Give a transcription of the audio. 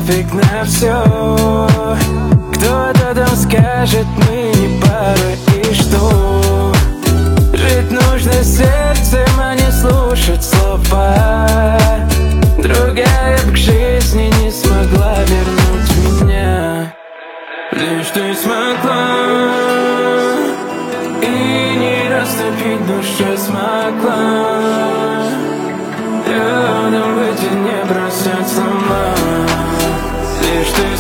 нафиг на все. Кто-то там скажет, мы не пара, и что? Жить нужно сердцем, а не слушать слова. Другая б к жизни не смогла вернуть меня. Лишь ты смогла, и не растопить душу смогла. Рядом быть и не бросать сама. Лишь ты